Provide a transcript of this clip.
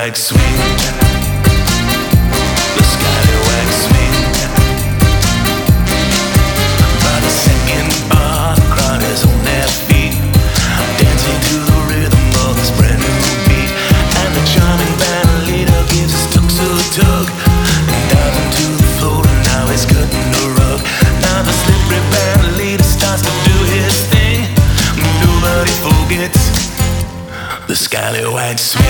scallywag swing. The scallywag swing. By the second bar, the crowd is on their feet, dancing to the rhythm of this brand new beat. And the charming band leader gives his tug and dives into the floor, and now he's cutting the rug. Now the slippery band leader starts to do his thing. Nobody forgets the scallywag swing.